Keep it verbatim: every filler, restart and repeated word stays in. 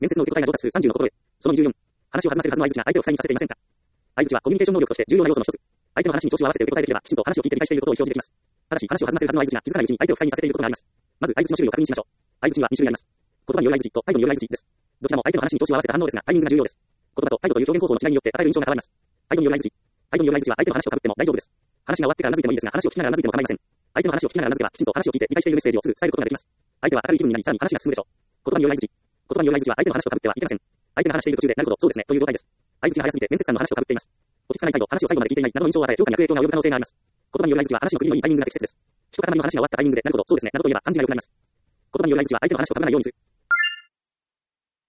面接の受け答えが上達数さんじゅうのところへ。そのにじゅうよん、話を弾ませるはずの相槌が相手を不快にさせていませんか。相槌はコミュニケーション能力として重要な要素の一つ。相手の話に調子を合わせて受け答えできれば、きちんと話を聞いて理解していることを意表示できます。ただし、話を弾ませるはずの相槌が気づかないうちに相手を不快にさせていることがあります。まず、相槌の種類を確認しましょう。相槌にはに種類あります。言葉による相槌と態度による相槌です。どちらも相手の話に調子を合わせた反応ですが、タイミングが重要です。言葉と態度という表現方法の違いによって与える印象が変わります。態度による相槌。態度による相槌は相手の話と被っても大丈夫です。話が終わってから頷いてもいいですが、話を聞きながら頷いても構いません。相手の話を聞きながら頷けば、きちんと話を聞いて理解しているメッセージをすぐ伝えることができます。相手は明るい気分になり、さらに話が進むでしょう。言葉による相槌。言葉による相槌は相手の話と被ってはいけません。相手が話している途中で、なるほど、そうですね、という状態です。相槌が早すぎて面接官の話と被っています。落ち着かない態度、話を最後まで聞いていないなどの印象を与え、評価に悪影響が及ぶ可能性があります。言葉による相槌は話の区切りのいいタイミングが適切です。一塊の話が終わったタイミングで、なるほど、そうですね、などと言えば感じが良くなります。言葉による相槌は相手の話と被らないようにする。